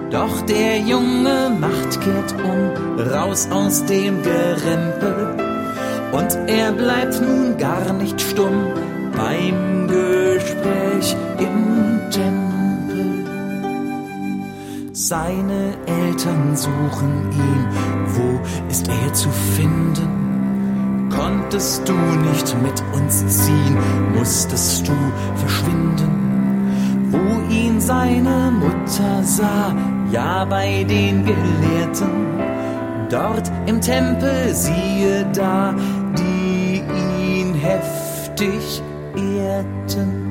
Doch der junge Macht kehrt raus aus dem Gerempel. Und er bleibt nun gar nicht stumm beim Gespräch im Tempel. Seine Eltern suchen ihn, wo ist er zu finden? Konntest du nicht mit uns ziehen, musstest du verschwinden? Wo ihn seine Mutter sah, ja bei den Gelehrten, dort im Tempel siehe da, die ihn heftig ehrten.